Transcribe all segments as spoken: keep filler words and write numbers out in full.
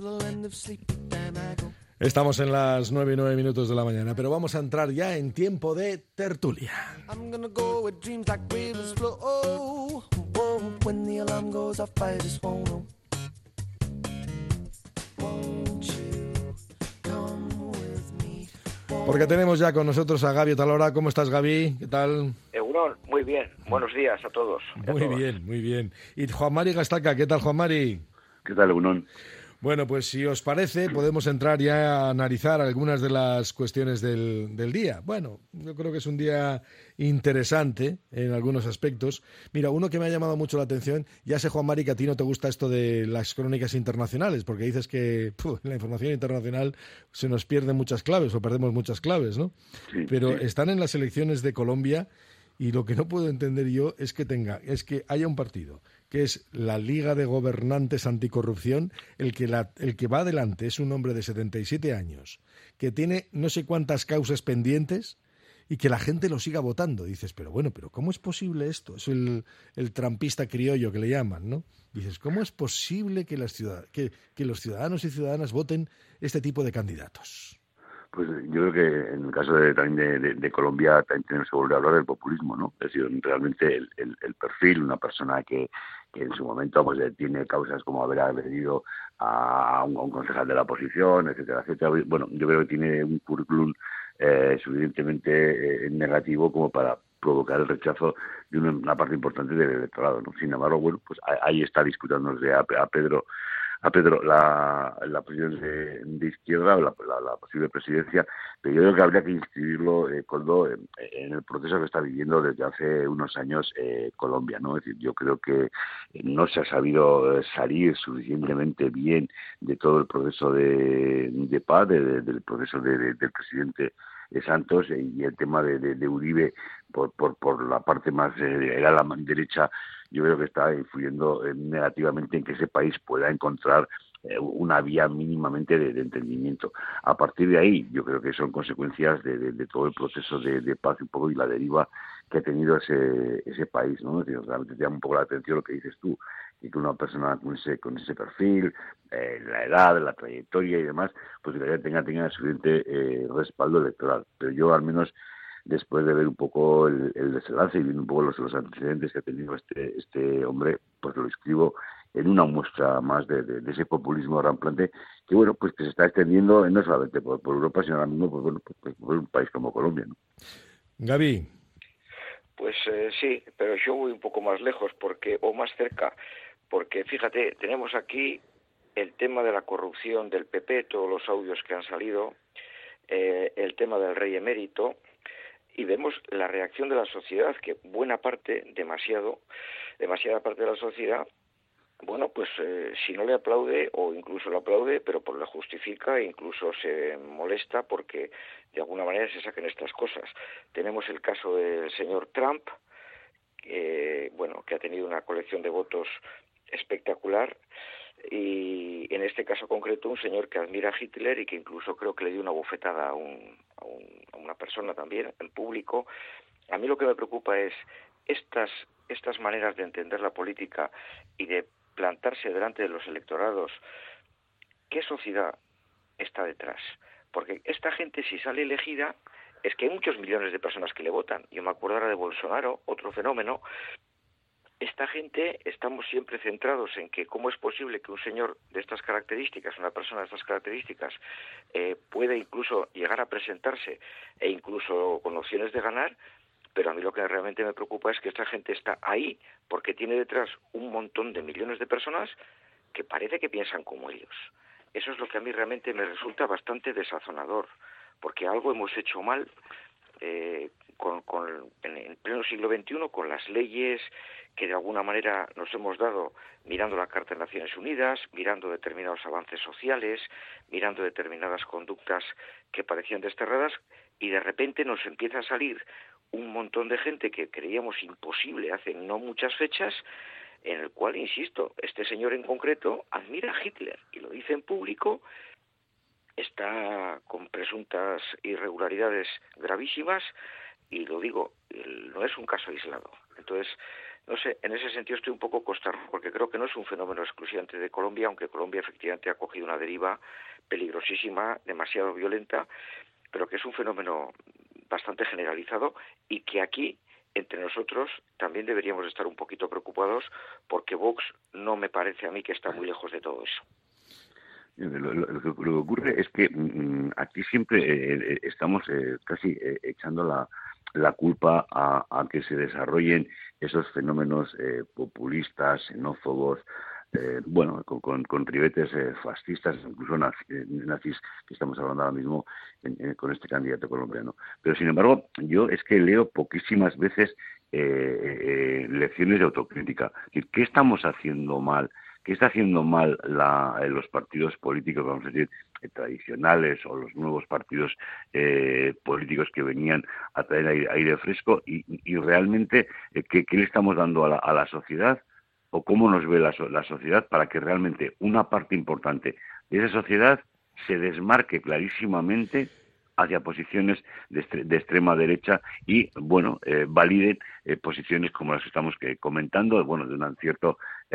Estamos en las nueve y nueve minutos de la mañana, pero vamos a entrar ya en tiempo de tertulia. Porque tenemos ya con nosotros a Gabi Otalora. ¿Cómo estás, Gabi? ¿Qué tal? Egunon, muy bien. Buenos días a todos. Muy bien, muy bien. Y Juan Mari Gastaca, ¿qué tal, Juan Mari? ¿Qué tal, Egunon? Bueno, pues si os parece, podemos entrar ya a analizar algunas de las cuestiones del, del día. Bueno, yo creo que es un día interesante en algunos aspectos. Mira, uno que me ha llamado mucho la atención, ya sé, Juan Mari, que a ti no te gusta esto de las crónicas internacionales, porque dices que puf, en la información internacional se nos pierden muchas claves o perdemos muchas claves, ¿no? Sí, Pero sí. están en las elecciones de Colombia y lo que no puedo entender yo es que tenga, es que haya un partido que es la Liga de Gobernantes Anticorrupción, el que, la, el que va adelante es un hombre de setenta y siete años, que tiene no sé cuántas causas pendientes y que la gente lo siga votando. Dices, pero bueno, pero ¿cómo es posible esto? Es el, el trampista criollo que le llaman, ¿no? Dices, ¿cómo es posible que, las ciudad- que, que los ciudadanos y ciudadanas voten este tipo de candidatos? Pues yo creo que en el caso de, también de, de, de Colombia también tenemos que volver a hablar del populismo, ¿no? Es decir, realmente el, el, el perfil, una persona que, que en su momento pues tiene causas como haber agredido a un, a un concejal de la oposición, etcétera, etcétera. Bueno, yo creo que tiene un currículum eh, suficientemente eh, negativo como para provocar el rechazo de una, una parte importante del electorado, ¿no? Sin embargo, bueno, pues ahí está disputándose a, a Pedro a Pedro la, la posición de, de izquierda, la, la, la posible presidencia, pero yo creo que habría que inscribirlo, eh, Coldo, en, en el proceso que está viviendo desde hace unos años eh, Colombia, ¿no? Es decir, yo creo que no se ha sabido salir suficientemente bien de todo el proceso de, de paz, de, de, del proceso de, de, del presidente de Santos, y el tema de, de, de Uribe por, por, por la parte más, eh, era la derecha, yo creo que está influyendo eh, negativamente en que ese país pueda encontrar eh, una vía mínimamente de, de entendimiento. A partir de ahí, yo creo que son consecuencias de, de, de todo el proceso de, de paz un poco y la deriva que ha tenido ese, ese país, ¿no? Es decir, realmente te llama un poco la atención lo que dices tú, y que una persona con ese, con ese perfil, eh, la edad, la trayectoria y demás, pues que tenga, tenga suficiente eh, respaldo electoral. Pero yo al menos, después de ver un poco el, el desenlace y viendo un poco los, los antecedentes que ha tenido este, este hombre, pues lo escribo en una muestra más de, de, de ese populismo ramplante que, bueno, pues que se está extendiendo no solamente por, por Europa, sino ahora mismo pues, bueno, pues, por un país como Colombia, ¿no? Gaby. Pues eh, sí, pero yo voy un poco más lejos porque o más cerca, porque fíjate, tenemos aquí el tema de la corrupción del P P, todos los audios que han salido, eh, el tema del rey emérito, y vemos la reacción de la sociedad, que buena parte, demasiado, demasiada parte de la sociedad, bueno, pues eh, si no le aplaude o incluso lo aplaude, pero pues le justifica e incluso se molesta porque de alguna manera se saquen estas cosas. Tenemos el caso del señor Trump, eh, bueno, que ha tenido una colección de votos espectacular, y en este caso concreto un señor que admira a Hitler y que incluso creo que le dio una bofetada a, un, a, un, a una persona también en público. A mí lo que me preocupa es estas, estas maneras de entender la política y de plantarse delante de los electorados. ¿Qué sociedad está detrás? Porque esta gente, si sale elegida, es que hay muchos millones de personas que le votan. Yo me acuerdo ahora de Bolsonaro, otro fenómeno. Esta gente, estamos siempre centrados en que cómo es posible que un señor de estas características, una persona de estas características, eh, pueda incluso llegar a presentarse e incluso con opciones de ganar. Pero a mí lo que realmente me preocupa es que esta gente está ahí porque tiene detrás un montón de millones de personas que parece que piensan como ellos. Eso es lo que a mí realmente me resulta bastante desazonador, porque algo hemos hecho mal eh, con, con, en, en pleno siglo veintiuno con las leyes que de alguna manera nos hemos dado mirando la Carta de Naciones Unidas, mirando determinados avances sociales, mirando determinadas conductas que parecían desterradas, y de repente nos empieza a salir un montón de gente que creíamos imposible hace no muchas fechas, en el cual, insisto, este señor en concreto admira a Hitler y lo dice en público, está con presuntas irregularidades gravísimas y lo digo, no es un caso aislado. Entonces, no sé, en ese sentido estoy un poco consternado, porque creo que no es un fenómeno exclusivamente de Colombia, aunque Colombia efectivamente ha cogido una deriva peligrosísima, demasiado violenta, pero que es un fenómeno bastante generalizado y que aquí, entre nosotros, también deberíamos estar un poquito preocupados, porque Vox no me parece a mí que está muy lejos de todo eso. Lo, lo, lo, que, lo que ocurre es que mm, aquí siempre eh, estamos eh, casi eh, echando la, la culpa a, a que se desarrollen esos fenómenos eh, populistas, xenófobos, eh, bueno, con, con, con ribetes eh, fascistas, incluso nazis, eh, nazis, que estamos hablando ahora mismo en, en, con este candidato colombiano. Pero, sin embargo, yo es que leo poquísimas veces eh, eh, lecciones de autocrítica. Es decir, ¿qué estamos haciendo mal? ¿Qué está haciendo mal la, eh, los partidos políticos, vamos a decir, eh, tradicionales o los nuevos partidos eh, políticos que venían a traer aire, aire fresco? Y, y realmente, eh, ¿qué, ¿qué le estamos dando a la, a la sociedad? ¿O cómo nos ve la, la sociedad para que realmente una parte importante de esa sociedad se desmarque clarísimamente hacia posiciones de, de extrema derecha y, bueno, eh, validen eh, posiciones como las que estamos que, comentando, bueno, de un cierto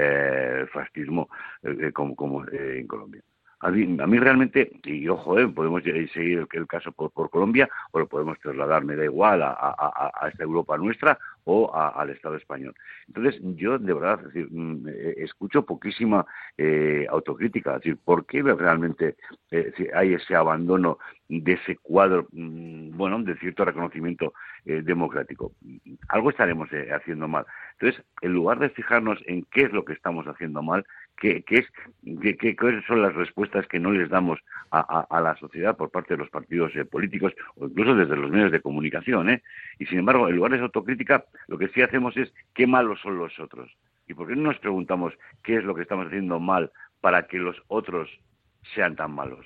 eh, fascismo eh, como, como eh, en Colombia. A mí, a mí realmente, y ojo, eh, podemos seguir el, el caso por, por Colombia o lo podemos trasladar, me da igual, a, a, a esta Europa nuestra o a, al Estado español. Entonces, yo de verdad, es decir, escucho poquísima eh, autocrítica, es decir, ¿por qué realmente eh, hay ese abandono de ese cuadro, bueno, de cierto reconocimiento eh, democrático? Algo estaremos eh, haciendo mal. Entonces, en lugar de fijarnos en qué es lo que estamos haciendo mal, qué, qué es, qué, qué, qué son las respuestas que no les damos a, a, a la sociedad por parte de los partidos eh, políticos o incluso desde los medios de comunicación, ¿eh? Y sin embargo, en lugar de esa autocrítica, lo que sí hacemos es qué malos son los otros. ¿Y por qué no nos preguntamos qué es lo que estamos haciendo mal para que los otros sean tan malos?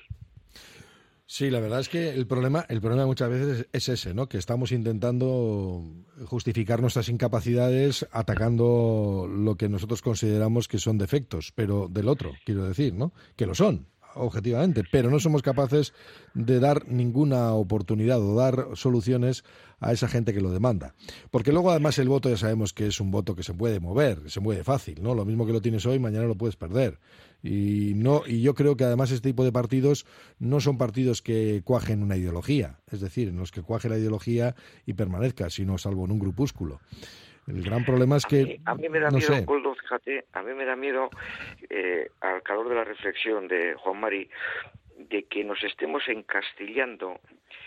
Sí, la verdad es que el problema, el problema muchas veces es ese, ¿no? Que estamos intentando justificar nuestras incapacidades atacando lo que nosotros consideramos que son defectos, pero del otro, quiero decir, ¿no? Que lo son, objetivamente, pero no somos capaces de dar ninguna oportunidad o dar soluciones a esa gente que lo demanda. Porque luego además el voto ya sabemos que es un voto que se puede mover, se mueve fácil, ¿no? Lo mismo que lo tienes hoy, mañana lo puedes perder. Y no y yo creo que además este tipo de partidos no son partidos que cuajen una ideología, es decir, en los que cuaje la ideología y permanezca, sino salvo en un grupúsculo. El gran problema es que... A mí, a mí me da no miedo, sé. Coldo, fíjate, a mí me da miedo, eh, al calor de la reflexión de Juan Mari, de que nos estemos encastillando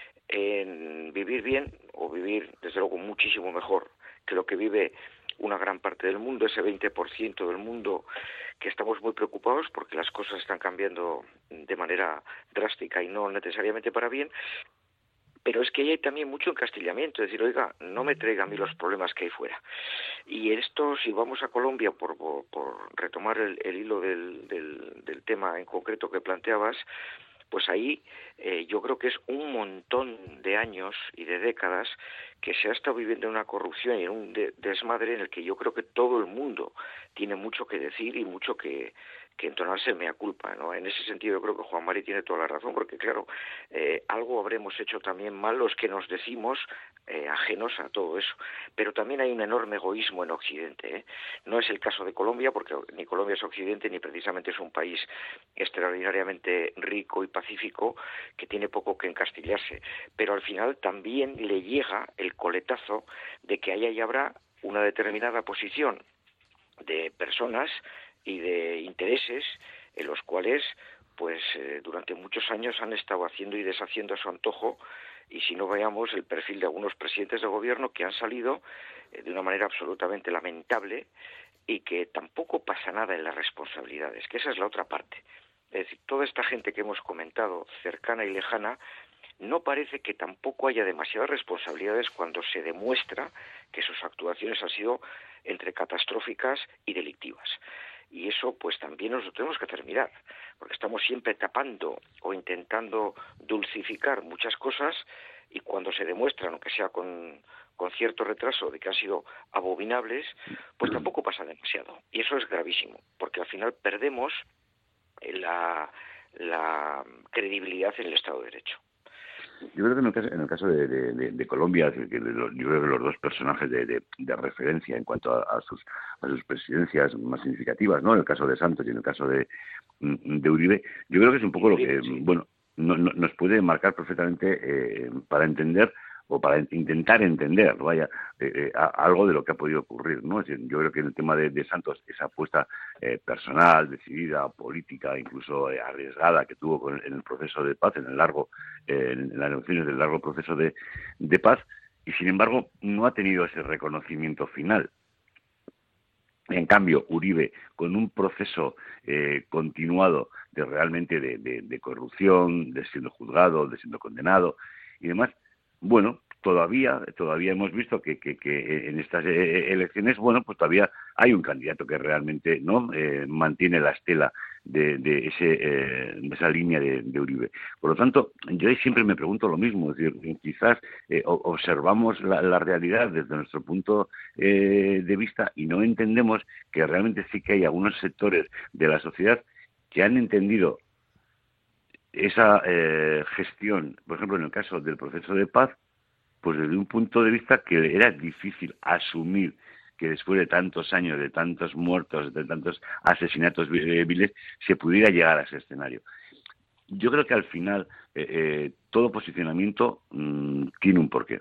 en vivir bien o vivir, desde luego, muchísimo mejor que lo que vive una gran parte del mundo, ese veinte por ciento del mundo que estamos muy preocupados porque las cosas están cambiando de manera drástica y no necesariamente para bien. Pero es que ahí hay también mucho encastillamiento, es decir, oiga, no me traiga a mí los problemas que hay fuera. Y esto, si vamos a Colombia, por, por, por retomar el, el hilo del, del, del tema en concreto que planteabas, pues ahí eh, yo creo que es un montón de años y de décadas que se ha estado viviendo en una corrupción y en un de- desmadre en el que yo creo que todo el mundo tiene mucho que decir y mucho que, que entonarse el mea culpa, ¿no? En ese sentido yo creo que Juan Mari tiene toda la razón, porque claro, eh, algo habremos hecho también mal los que nos decimos eh, ajenos a todo eso, pero también hay un enorme egoísmo en Occidente, ¿eh? No es el caso de Colombia, porque ni Colombia es Occidente, ni precisamente es un país extraordinariamente rico y pacífico que tiene poco que encastillarse, pero al final también le llega el coletazo de que haya y habrá una determinada posición de personas y de intereses en los cuales pues eh, durante muchos años han estado haciendo y deshaciendo a su antojo, y si no veamos el perfil de algunos presidentes de gobierno que han salido eh, de una manera absolutamente lamentable y que tampoco pasa nada en las responsabilidades, que esa es la otra parte. Es decir, toda esta gente que hemos comentado, cercana y lejana, no parece que tampoco haya demasiadas responsabilidades cuando se demuestra que sus actuaciones han sido entre catastróficas y delictivas. Y eso pues también nos lo tenemos que hacer mirar, porque estamos siempre tapando o intentando dulcificar muchas cosas, y cuando se demuestran, aunque sea con, con cierto retraso, de que han sido abominables, pues tampoco pasa demasiado. Y eso es gravísimo, porque al final perdemos la, la credibilidad en el Estado de Derecho. Yo creo que en el caso, en el caso de, de, de Colombia, que yo creo que los dos personajes de, de, de referencia en cuanto a, a sus a sus presidencias más significativas, ¿no? En el caso de Santos y en el caso de, de Uribe, yo creo que es un poco lo que, bueno, no, no, nos puede marcar perfectamente eh, para entender o para intentar entender, vaya, eh, eh, a, algo de lo que ha podido ocurrir, ¿no? Es decir, yo creo que en el tema de, de Santos, esa apuesta eh, personal, decidida, política, incluso eh, arriesgada que tuvo con, en el proceso de paz, en el largo, eh, en las negociaciones del largo proceso de, de paz, y sin embargo no ha tenido ese reconocimiento final. En cambio, Uribe, con un proceso eh, continuado de realmente de, de, de corrupción, de siendo juzgado, de siendo condenado y demás, bueno, todavía todavía hemos visto que, que, que en estas elecciones, bueno, pues todavía hay un candidato que realmente no eh, mantiene la estela de, de, ese, eh, de esa línea de, de Uribe. Por lo tanto, yo ahí siempre me pregunto lo mismo, es decir, quizás eh, observamos la, la realidad desde nuestro punto eh, de vista y no entendemos que realmente sí que hay algunos sectores de la sociedad que han entendido esa eh, gestión, por ejemplo, en el caso del proceso de paz, pues desde un punto de vista que era difícil asumir que después de tantos años, de tantos muertos, de tantos asesinatos viles, se pudiera llegar a ese escenario. Yo creo que al final eh, eh, todo posicionamiento mmm, tiene un porqué.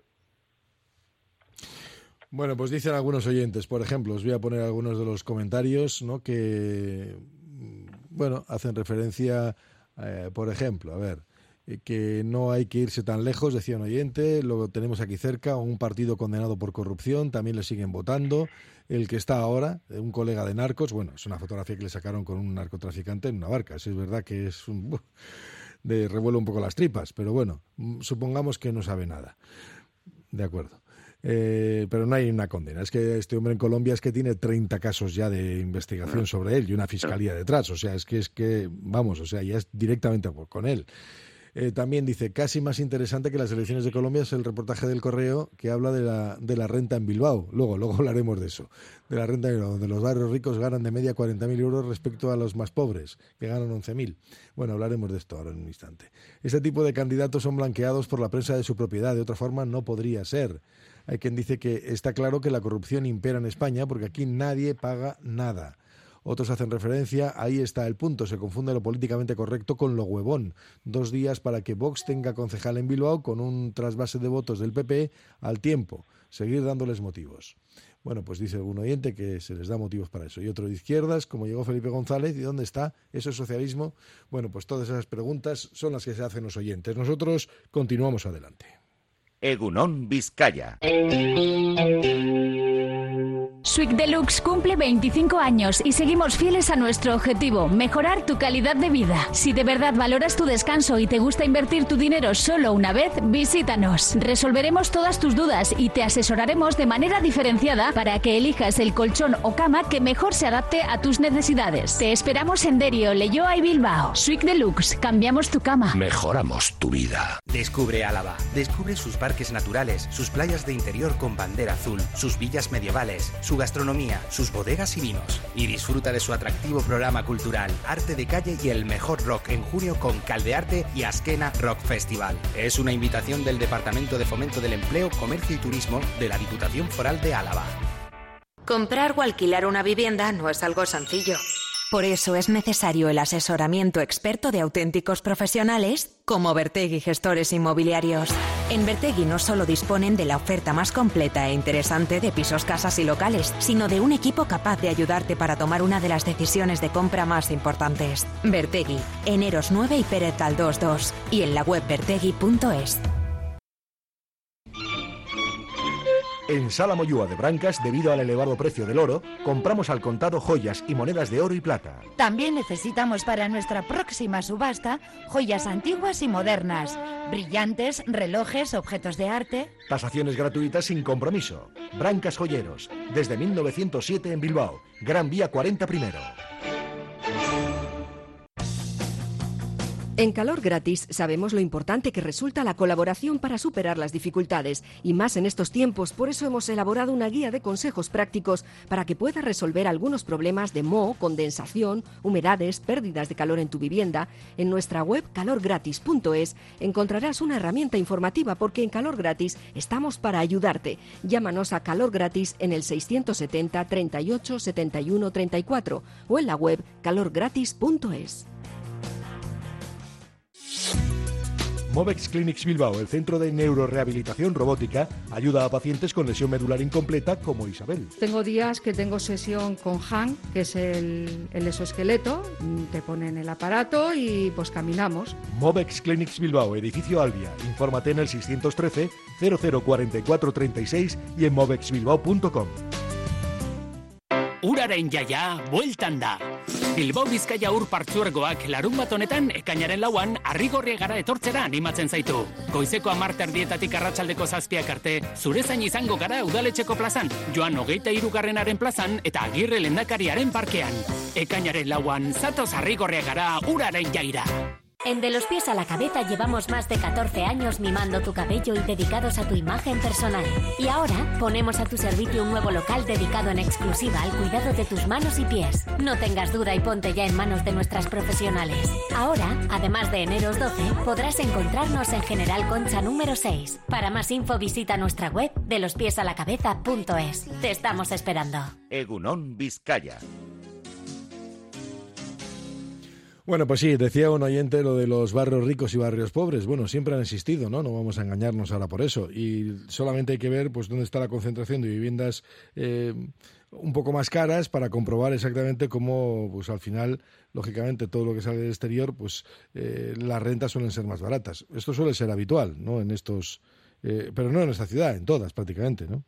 Bueno, pues dicen algunos oyentes, por ejemplo, os voy a poner algunos de los comentarios, ¿no? Que, bueno, hacen referencia, eh, por ejemplo, a ver, eh, que no hay que irse tan lejos, decía un oyente, lo tenemos aquí cerca, un partido condenado por corrupción, también le siguen votando, el que está ahora, un colega de narcos, bueno, es una fotografía que le sacaron con un narcotraficante en una barca, eso es verdad que es un... de revuelo un poco las tripas, pero bueno, supongamos que no sabe nada. De acuerdo. Eh, pero no hay una condena. Es que este hombre en Colombia es que tiene treinta casos ya de investigación sobre él y una fiscalía detrás. O sea, es que, es que vamos, o sea, ya es directamente con él. Eh, también dice, casi más interesante que las elecciones de Colombia es el reportaje del Correo que habla de la, de la renta en Bilbao. Luego, luego hablaremos de eso. De la renta en Bilbao, donde los barrios ricos ganan de media cuarenta mil euros respecto a los más pobres, que ganan once mil. Bueno, hablaremos de esto ahora en un instante. Este tipo de candidatos son blanqueados por la prensa de su propiedad. De otra forma, no podría ser. Hay quien dice que está claro que la corrupción impera en España porque aquí nadie paga nada. Otros hacen referencia, ahí está el punto, se confunde lo políticamente correcto con lo huevón. Dos días para que Vox tenga concejal en Bilbao con un trasvase de votos del P P al tiempo. Seguir dándoles motivos. Bueno, pues dice algún oyente que se les da motivos para eso. Y otro de izquierdas, como llegó Felipe González, ¿y dónde está? ¿Eso es socialismo? Bueno, pues todas esas preguntas son las que se hacen los oyentes. Nosotros continuamos adelante. Egunon Vizcaya. Sweek Deluxe cumple veinticinco años y seguimos fieles a nuestro objetivo, mejorar tu calidad de vida. Si de verdad valoras tu descanso y te gusta invertir tu dinero solo una vez, visítanos. Resolveremos todas tus dudas y te asesoraremos de manera diferenciada para que elijas el colchón o cama que mejor se adapte a tus necesidades. Te esperamos en Derio, Leioa y Bilbao. Sweek Deluxe, cambiamos tu cama. Mejoramos tu vida. Descubre Álava. Descubre sus parques naturales, sus playas de interior con bandera azul, sus villas medievales, su gastronomía, sus bodegas y vinos. Y disfruta de su atractivo programa cultural, arte de calle y el mejor rock en junio con Caldearte y Azkena Rock Festival. Es una invitación del Departamento de Fomento del Empleo, Comercio y Turismo de la Diputación Foral de Álava. Comprar o alquilar una vivienda no es algo sencillo. Por eso es necesario el asesoramiento experto de auténticos profesionales como Bertegui Gestores Inmobiliarios. En Bertegui no solo disponen de la oferta más completa e interesante de pisos, casas y locales, sino de un equipo capaz de ayudarte para tomar una de las decisiones de compra más importantes. Bertegui, en Eros nueve y Pérez Galdós dos, y en la web bertegui punto es. En Sala Moyúa de Brancas, debido al elevado precio del oro, compramos al contado joyas y monedas de oro y plata. También necesitamos para nuestra próxima subasta joyas antiguas y modernas, brillantes, relojes, objetos de arte. Tasaciones gratuitas sin compromiso. Brancas Joyeros, desde mil novecientos siete en Bilbao, Gran Vía cuarenta primero. En Calor Gratis sabemos lo importante que resulta la colaboración para superar las dificultades, y más en estos tiempos. Por eso hemos elaborado una guía de consejos prácticos para que puedas resolver algunos problemas de moho, condensación, humedades, pérdidas de calor en tu vivienda. En nuestra web calor gratis punto es encontrarás una herramienta informativa, porque en Calor Gratis estamos para ayudarte. Llámanos a Calor Gratis en el seiscientos setenta, treinta y ocho, setenta y uno, treinta y cuatro o en la web calor gratis punto es. Movex Clinics Bilbao, el centro de neurorehabilitación robótica, ayuda a pacientes con lesión medular incompleta como Isabel. Tengo días que tengo sesión con Han, que es el, el exoesqueleto, te ponen el aparato y pues caminamos. Movex Clinics Bilbao, edificio Albia. Infórmate en el seiscientos trece, cero cero cuarenta y cuatro treinta y seis y en movex bilbao punto com. Uraren jaia, bueltan da. Bilbao Bizkaia ur partzuergoak larun bat honetan ekainaren lauan Arrigorriagara etortzera animatzen zaitu. Goizeko hamar terdietatik arratsaldeko zazpiak arte, zure zain izango gara udaletxeko plazan, Joan hogeita hirugarrenaren plazan eta Agirre lehendakariaren parkean. Ekainaren lauan, zatoz Arrigorriagara uraren jaira. En De los pies a la cabeza llevamos más de catorce años mimando tu cabello y dedicados a tu imagen personal. Y ahora ponemos a tu servicio un nuevo local dedicado en exclusiva al cuidado de tus manos y pies. No tengas duda y ponte ya en manos de nuestras profesionales. Ahora, además de Eneros doce, podrás encontrarnos en General Concha número seis. Para más info visita nuestra web de los pies a la cabeza punto es. Te estamos esperando. Egunon Vizcaya. Bueno, pues sí, decía un oyente lo de los barrios ricos y barrios pobres. Bueno, siempre han existido, ¿no? No vamos a engañarnos ahora por eso. Y solamente hay que ver pues dónde está la concentración de viviendas eh, un poco más caras para comprobar exactamente cómo, pues al final, lógicamente, todo lo que sale del exterior, pues eh, las rentas suelen ser más baratas. Esto suele ser habitual, ¿no? En estos, eh, pero no en esta ciudad, en todas prácticamente, ¿no?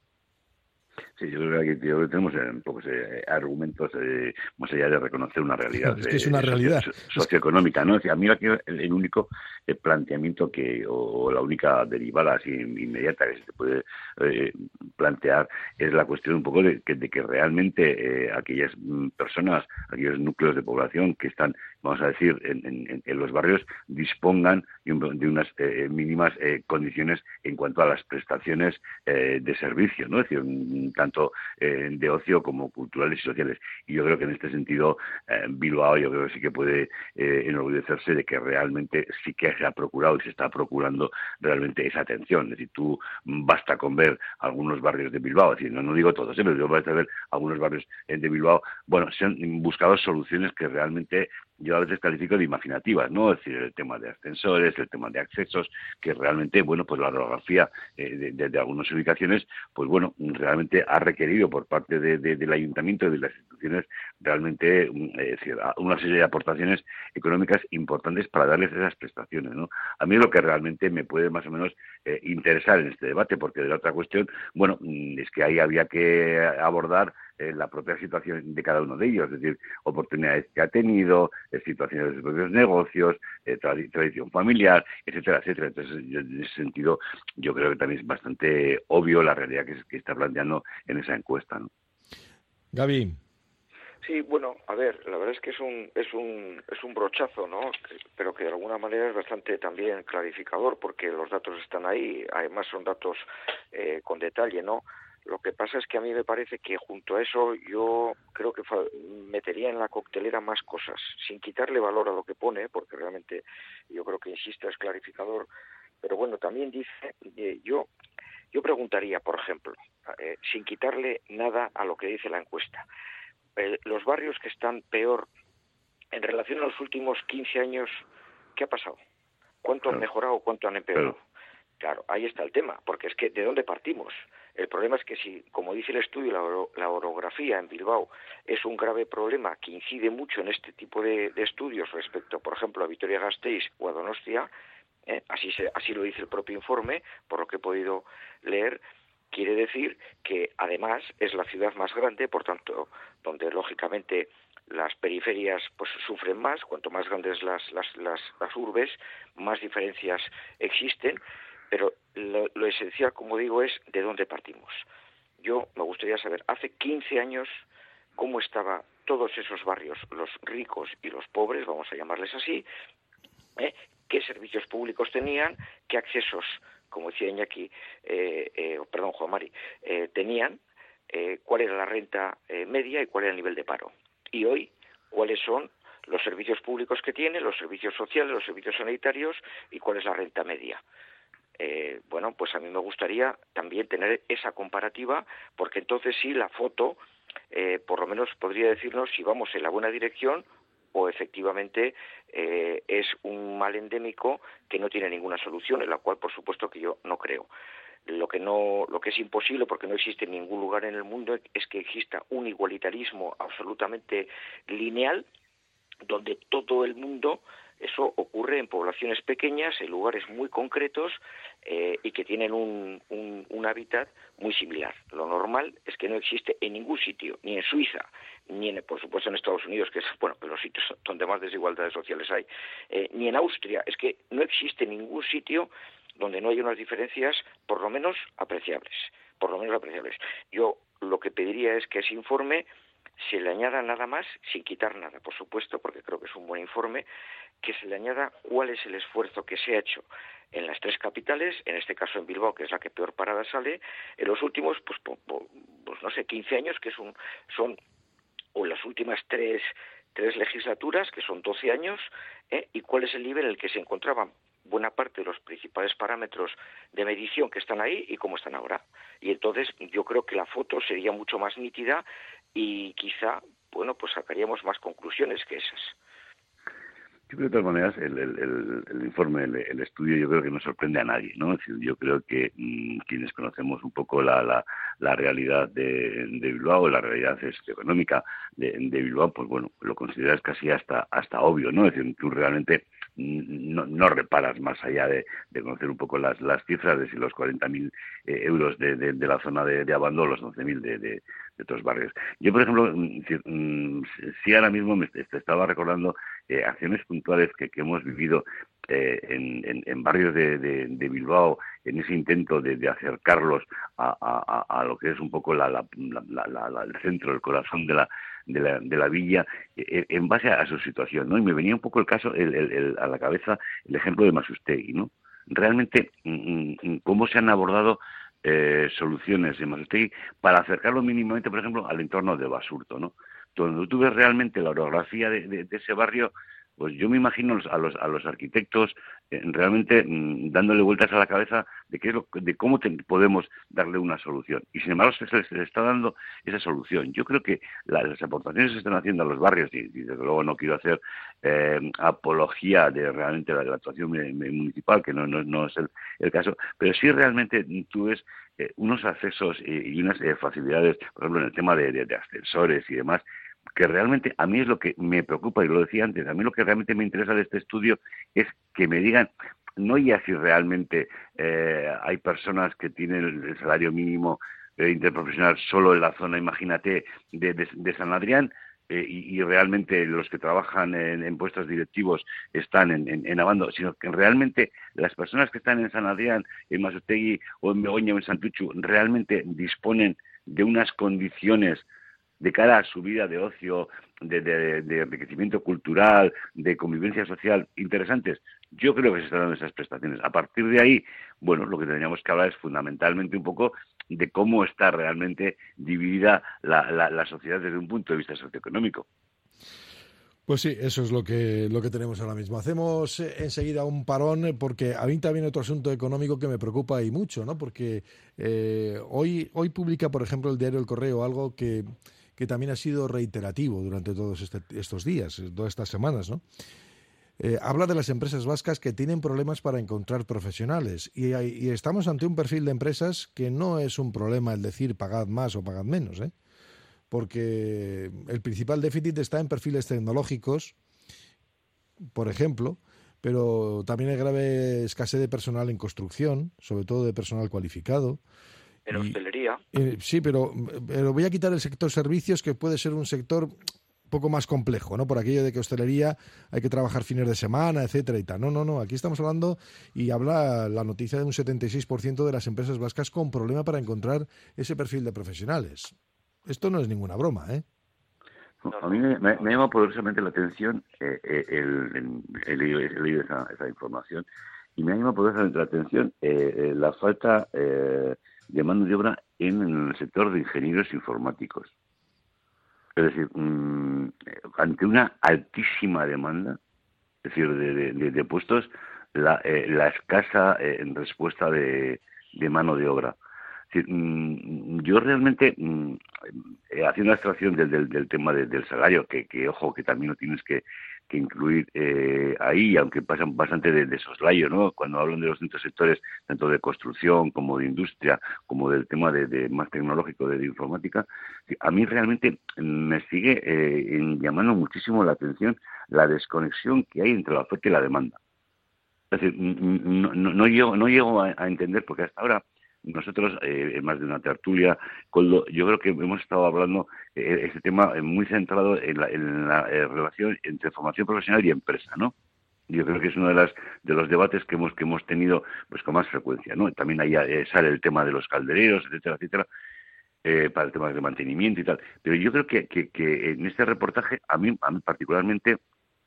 Sí, yo creo que aquí yo creo que tenemos eh, pocos eh, argumentos eh, más allá de reconocer una realidad. Es que es una eh, realidad socio, socioeconómica, ¿no? Es decir, a mí aquí el, el único eh, planteamiento que, o, o la única derivada así inmediata que se puede eh, plantear es la cuestión un poco de que, de que realmente eh, aquellas personas, aquellos núcleos de población que están, vamos a decir, en, en, en los barrios dispongan de, un, de unas eh, mínimas eh, condiciones en cuanto a las prestaciones eh, de servicio, ¿no? Es decir, un, tanto eh, de ocio como culturales y sociales. Y yo creo que en este sentido eh, Bilbao yo creo que sí que puede eh, enorgullecerse de que realmente sí que se ha procurado y se está procurando realmente esa atención. Es decir, tú basta con ver algunos barrios de Bilbao, es decir, no, no digo todos, ¿eh? Pero yo basta ver algunos barrios eh, de Bilbao, bueno, se han buscado soluciones que realmente yo a veces califico de imaginativas, ¿no? Es decir, el tema de ascensores, el tema de accesos, que realmente, bueno, pues la orografía eh, de, de, de algunas ubicaciones, pues bueno, realmente ha requerido por parte de, de, del ayuntamiento y de las instituciones realmente eh, una serie de aportaciones económicas importantes para darles esas prestaciones, ¿no? A mí es lo que realmente me puede más o menos eh, interesar en este debate, porque de la otra cuestión, bueno, es que ahí había que abordar eh, la propia situación de cada uno de ellos, es decir, oportunidades que ha tenido, eh, situaciones de sus propios negocios, eh, trad- tradición familiar, etcétera, etcétera. Entonces, yo, en ese sentido, yo creo que también es bastante obvio la realidad que, que está planteando en esa encuesta, ¿no? Gaby. Sí, bueno, a ver, la verdad es que es un es un es un brochazo, ¿no? Pero que de alguna manera es bastante también clarificador, porque los datos están ahí, además son datos eh, con detalle, ¿no? Lo que pasa es que a mí me parece que junto a eso yo creo que metería en la coctelera más cosas, sin quitarle valor a lo que pone, porque realmente yo creo que, insisto, es clarificador. Pero bueno, también dice, eh, yo yo preguntaría, por ejemplo, eh, sin quitarle nada a lo que dice la encuesta, eh, los barrios que están peor en relación a los últimos quince años, ¿qué ha pasado? ¿Cuánto han mejorado o cuánto han empeorado? Claro, ahí está el tema, porque es que ¿de dónde partimos? El problema es que si, como dice el estudio, la, oro, la orografía en Bilbao es un grave problema que incide mucho en este tipo de, de estudios respecto, por ejemplo, a Vitoria-Gasteiz o a Donostia, eh, así, se, así lo dice el propio informe, por lo que he podido leer, quiere decir que además es la ciudad más grande, por tanto, donde lógicamente las periferias pues sufren más. Cuanto más grandes las, las, las, las urbes, más diferencias existen. Pero lo, lo esencial, como digo, es de dónde partimos. Yo me gustaría saber, hace quince años, cómo estaban todos esos barrios, los ricos y los pobres, vamos a llamarles así, ¿eh? Qué servicios públicos tenían, qué accesos, como decía Iñaki, eh, eh, perdón, Juan Mari, eh, tenían, eh, cuál era la renta eh, media y cuál era el nivel de paro. Y hoy, cuáles son los servicios públicos que tiene, los servicios sociales, los servicios sanitarios y cuál es la renta media. Eh, bueno, pues a mí me gustaría también tener esa comparativa, porque entonces sí la foto, eh, por lo menos podría decirnos si vamos en la buena dirección o efectivamente eh, es un mal endémico que no tiene ninguna solución, en la cual por supuesto que yo no creo. Lo que no, lo que es imposible, porque no existe en ningún lugar en el mundo, es que exista un igualitarismo absolutamente lineal, donde todo el mundo, eso ocurre en poblaciones pequeñas, en lugares muy concretos eh, y que tienen un, un, un hábitat muy similar. Lo normal es que no existe en ningún sitio, ni en Suiza, ni en, por supuesto en Estados Unidos, que es bueno, los sitios donde más desigualdades sociales hay, eh, ni en Austria, es que no existe ningún sitio donde no haya unas diferencias por lo menos apreciables, por lo menos apreciables. Yo lo que pediría es que ese informe se le añada nada más, sin quitar nada, por supuesto, porque creo que es un buen informe, que se le añada cuál es el esfuerzo que se ha hecho en las tres capitales, en este caso en Bilbao, que es la que peor parada sale, en los últimos, pues, pues no sé, quince años, que es un, son, o en las últimas tres, tres legislaturas, que son doce años, ¿eh? Y cuál es el nivel en el que se encontraban buena parte de los principales parámetros de medición que están ahí y cómo están ahora. Y entonces yo creo que la foto sería mucho más nítida y quizá, bueno, pues sacaríamos más conclusiones que esas. Yo creo de todas maneras el, el, el, el informe, el, el estudio, yo creo que no sorprende a nadie, ¿no? Es decir, yo creo que mmm, quienes conocemos un poco la, la, la realidad de, de Bilbao, la realidad es, económica de, de Bilbao, pues bueno, lo consideras casi hasta hasta obvio, ¿no? Es decir, tú realmente no, no reparas más allá de, de conocer un poco las, las cifras de si los cuarenta mil eh, euros de, de, de la zona de, de Abando, los once mil de, de, de otros barrios. Yo, por ejemplo, si, si ahora mismo me estaba recordando eh, acciones puntuales que, que hemos vivido eh, en, en, en barrios de, de, de Bilbao, en ese intento de, de acercarlos a, a, a lo que es un poco la, la, la, la, la, el centro, el corazón de la de la, de la villa, eh, en base a, a su situación, ¿no? Y me venía un poco el caso, el, el, el, a la cabeza, el ejemplo de Masustegui, ¿no? Realmente, mm, cómo se han abordado eh, soluciones en Masustegui para acercarlo mínimamente, por ejemplo, al entorno de Basurto, ¿no? Donde tú ves realmente la orografía de, de, de ese barrio, pues yo me imagino a los, a los arquitectos eh, realmente mmm, dándole vueltas a la cabeza de qué es lo, de cómo te, podemos darle una solución. Y sin embargo se les, se les está dando esa solución. Yo creo que la, las aportaciones que se están haciendo a los barrios, y, y desde luego no quiero hacer eh, apología de realmente la, de la actuación municipal, que no, no, no es el, el caso, pero sí realmente tú ves eh, unos accesos y, y unas eh, facilidades, por ejemplo en el tema de, de, de ascensores y demás, que realmente a mí es lo que me preocupa, y lo decía antes, a mí lo que realmente me interesa de este estudio es que me digan, no ya si realmente eh, hay personas que tienen el salario mínimo eh, interprofesional solo en la zona, imagínate, de, de, de San Adrián, eh, y, y realmente los que trabajan en, en puestos directivos están en, en, en Abando, sino que realmente las personas que están en San Adrián, en Masostegui o en Begoña o en Santuchu, realmente disponen de unas condiciones de cara a su vida de ocio, de, de, de enriquecimiento cultural, de convivencia social interesantes. Yo creo que se están dando esas prestaciones. A partir de ahí, bueno, lo que tendríamos que hablar es fundamentalmente un poco de cómo está realmente dividida la, la, la sociedad desde un punto de vista socioeconómico. Pues sí, eso es lo que lo que tenemos ahora mismo. Hacemos enseguida un parón porque a mí también otro asunto económico que me preocupa y mucho, ¿no? Porque eh, hoy hoy publica, por ejemplo, el diario El Correo algo que que también ha sido reiterativo durante todos este, estos días, todas estas semanas, ¿no? Eh, habla de las empresas vascas que tienen problemas para encontrar profesionales y, y estamos ante un perfil de empresas que no es un problema el decir pagad más o pagad menos, ¿eh? Porque el principal déficit está en perfiles tecnológicos, por ejemplo, pero también hay grave escasez de personal en construcción, sobre todo de personal cualificado. En hostelería. Eh, sí, pero, pero voy a quitar el sector servicios, que puede ser un sector un poco más complejo, ¿no? Por aquello de que hostelería hay que trabajar fines de semana, etcétera y tal. No, no, no. Aquí estamos hablando, y habla la noticia de un setenta y seis por ciento de las empresas vascas con problema para encontrar ese perfil de profesionales. Esto no es ninguna broma, ¿eh? A mí me, me, me llama poderosamente la atención, eh, eh, el, el, he leído, he leído esa, esa información, y me llama poderosamente la atención eh, eh, la falta eh, de mano de obra en el sector de ingenieros informáticos. Es decir, mmm, ante una altísima demanda, es decir, de, de, de, de puestos, la, eh, la escasa eh, respuesta de, de mano de obra. Es decir, mmm, yo realmente, mmm, eh, haciendo la abstracción del, del, del tema de, del salario, que, que ojo, que también lo tienes que, que incluir eh, ahí, aunque pasan bastante de, de soslayo, ¿no? Cuando hablan de los distintos sectores, tanto de construcción como de industria, como del tema de, de más tecnológico, de, de informática, a mí realmente me sigue eh, en, llamando muchísimo la atención la desconexión que hay entre la oferta y la demanda. Es decir, no, no, no llego, no llego a, a entender, porque hasta ahora nosotros, eh, en más de una tertulia, Coldo, yo creo que hemos estado hablando eh, este tema muy centrado en la, en la eh, relación entre formación profesional y empresa, ¿no? Yo creo que es uno de, las, de los debates que hemos que hemos tenido pues con más frecuencia, ¿no? También ahí eh, sale el tema de los caldereros, etcétera, etcétera, eh, para el tema de mantenimiento y tal. Pero yo creo que, que, que en este reportaje, a mí, a mí particularmente,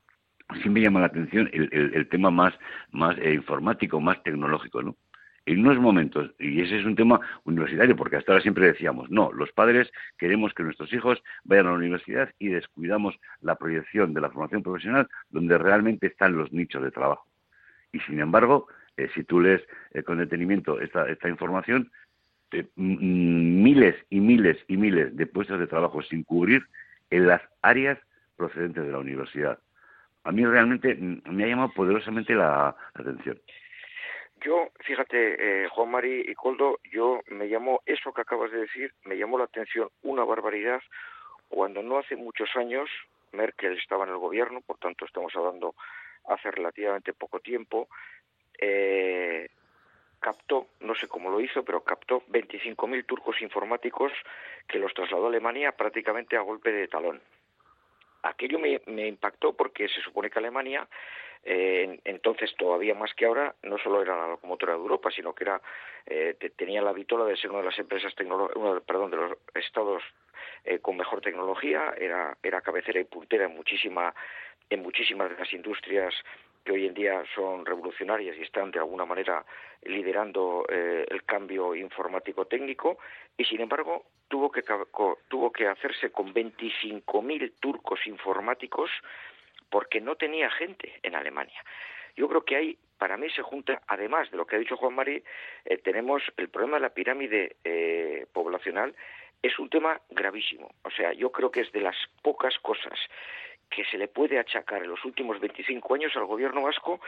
sí me llama la atención el, el, el tema más, más eh, informático, más tecnológico, ¿no? En unos momentos, y ese es un tema universitario, porque hasta ahora siempre decíamos, no, los padres queremos que nuestros hijos vayan a la universidad y descuidamos la proyección de la formación profesional donde realmente están los nichos de trabajo. Y sin embargo, eh, si tú lees eh, con detenimiento esta, esta información, eh, miles y miles y miles de puestos de trabajo sin cubrir en las áreas procedentes de la universidad. A mí realmente me ha llamado poderosamente la, la atención. Yo, fíjate, eh, Juan Mari y Coldo, yo me llamó, eso que acabas de decir, me llamó la atención una barbaridad cuando no hace muchos años Merkel estaba en el gobierno, por tanto estamos hablando hace relativamente poco tiempo, eh, captó, no sé cómo lo hizo, pero captó veinticinco mil turcos informáticos que los trasladó a Alemania prácticamente a golpe de talón. Aquello me, me impactó porque se supone que Alemania, eh, entonces todavía más que ahora, no solo era la locomotora de Europa, sino que era eh, te, tenía la vitola de ser una de las empresas tecnológicas, perdón, de los estados eh, con mejor tecnología, era, era cabecera y puntera en muchísima, en muchísimas de las industrias que hoy en día son revolucionarias y están de alguna manera liderando eh, el cambio informático técnico, y sin embargo tuvo que tuvo que hacerse con veinticinco mil turcos informáticos porque no tenía gente en Alemania. Yo creo que ahí, para mí, se junta, además de lo que ha dicho Juan Mari, eh, tenemos el problema de la pirámide eh, poblacional. Es un tema gravísimo. O sea, yo creo que es de las pocas cosas que se le puede achacar en los últimos veinticinco años al gobierno vasco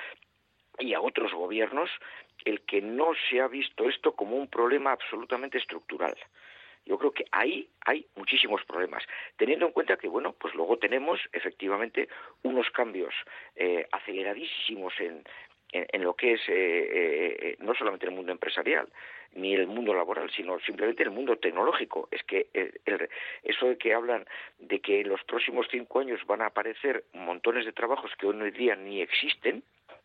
y a otros gobiernos, el que no se ha visto esto como un problema absolutamente estructural. Yo creo que ahí hay muchísimos problemas, teniendo en cuenta que, bueno, pues luego tenemos efectivamente unos cambios eh, aceleradísimos en, en, en lo que es eh, eh, no solamente el mundo empresarial ni el mundo laboral, sino simplemente el mundo tecnológico. Es que el, el, eso de que hablan de que en los próximos cinco años van a aparecer montones de trabajos que hoy en día ni existen,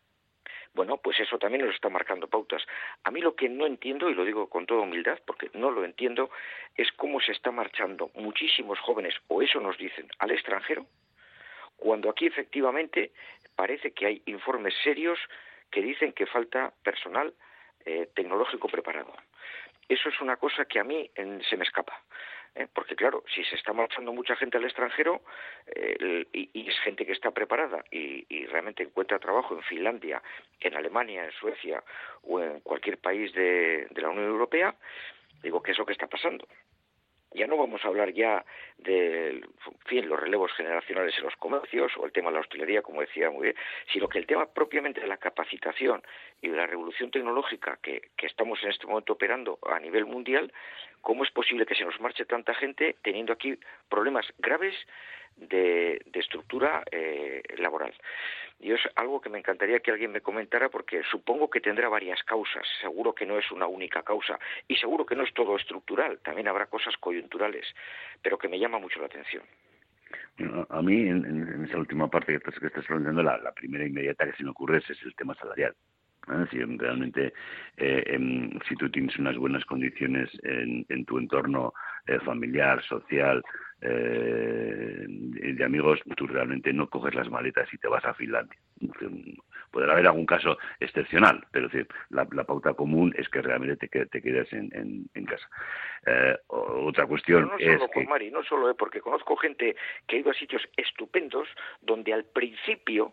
bueno, pues eso también nos está marcando pautas. A mí lo que no entiendo, y lo digo con toda humildad, porque no lo entiendo, es cómo se está marchando muchísimos jóvenes, o eso nos dicen, al extranjero, cuando aquí efectivamente parece que hay informes serios que dicen que falta personal eh, tecnológico preparado. Eso es una cosa que a mí en, se me escapa. ¿eh? Porque claro, si se está marchando mucha gente al extranjero eh, y, y es gente que está preparada y, y realmente encuentra trabajo en Finlandia, en Alemania, en Suecia o en cualquier país de, de la Unión Europea, digo, ¿qué es lo que está pasando? Ya no vamos a hablar ya de, en fin, los relevos generacionales en los comercios o el tema de la hostelería, como decía muy bien, sino que el tema propiamente de la capacitación y de la revolución tecnológica que, que estamos en este momento operando a nivel mundial, ¿cómo es posible que se nos marche tanta gente teniendo aquí problemas graves de, de estructura eh, laboral? Y es algo que me encantaría que alguien me comentara, porque supongo que tendrá varias causas, seguro que no es una única causa y seguro que no es todo estructural, también habrá cosas coyunturales, pero que me llama mucho la atención. A mí, en, en esa última parte que estás, que estás planteando, la, la primera inmediata que se me ocurre es, es el tema salarial. Es decir, realmente, eh, eh, si tú tienes unas buenas condiciones en, en tu entorno eh, familiar, social, eh, de amigos, tú realmente no coges las maletas y te vas a Finlandia. Podrá haber algún caso excepcional, pero es decir, la, la pauta común es que realmente te, te quedes en, en, en casa. Eh, otra cuestión pero no es solo, que... Mari, no solo, eh, porque conozco gente que ha ido a sitios estupendos donde al principio...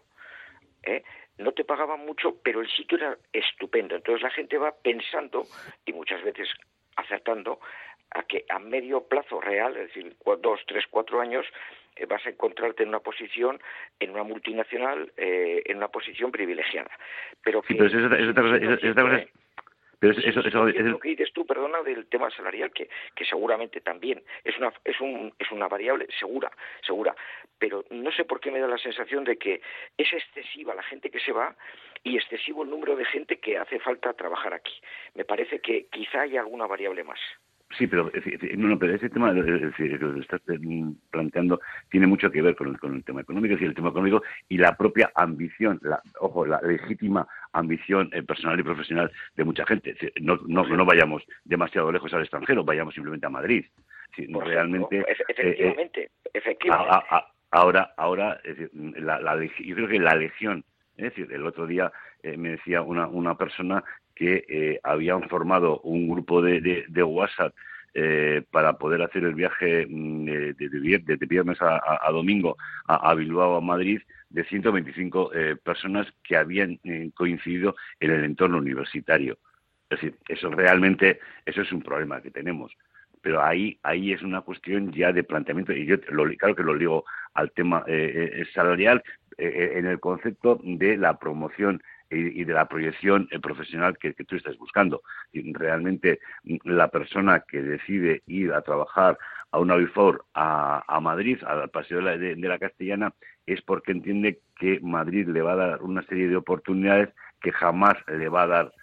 Eh, no te pagaban mucho, pero el sitio era estupendo. Entonces la gente va pensando, y muchas veces acertando, a que a medio plazo real, es decir, dos, tres, cuatro años, eh, vas a encontrarte en una posición, en una multinacional, eh, en una posición privilegiada. Pero que... Sí, pero eso es otra cosa... Eso, eso, cosa, pero eso, eso, eso, es eso, lo que dices tú, perdona, del tema salarial, que, que seguramente también es una es un es una variable segura, segura, pero no sé por qué me da la sensación de que es excesiva la gente que se va y excesivo el número de gente que hace falta trabajar aquí. Me parece que quizá haya alguna variable más. Sí, pero no, no, pero ese tema que lo estás planteando tiene mucho que ver con el, con el tema económico, es decir, el tema económico y la propia ambición, la, ojo, la legítima ambición eh, personal y profesional de mucha gente. No, no, no vayamos demasiado lejos al extranjero, vayamos simplemente a Madrid. Sí, Por realmente, ejemplo, efectivamente, eh, efectivamente. A, a, ahora, ahora, es decir, la, la, yo creo que la legión, es decir, el otro día eh, me decía una, una persona que eh, habían formado un grupo de, de, de WhatsApp eh, para poder hacer el viaje de, de, de, de viernes a, a, a domingo a, a Bilbao, a Madrid, de ciento veinticinco eh, personas que habían eh, coincidido en el entorno universitario. Es decir, eso realmente, eso es un problema que tenemos. Pero ahí ahí es una cuestión ya de planteamiento, y yo lo, claro que lo ligo al tema eh, salarial, eh, en el concepto de la promoción y de la proyección profesional que, que tú estás buscando. Y realmente la persona que decide ir a trabajar a una Before a, a Madrid, al Paseo de la, de, de la Castellana, es porque entiende que Madrid le va a dar una serie de oportunidades que jamás le va a dar